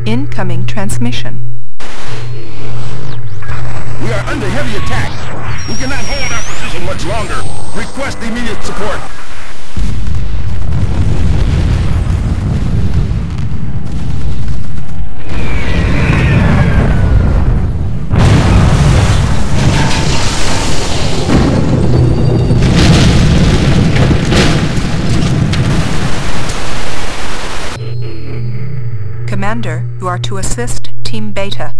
Incoming transmission. We are under heavy attack. We cannot hold our position much longer. Request immediate support. Commander, you are to assist Team Beta.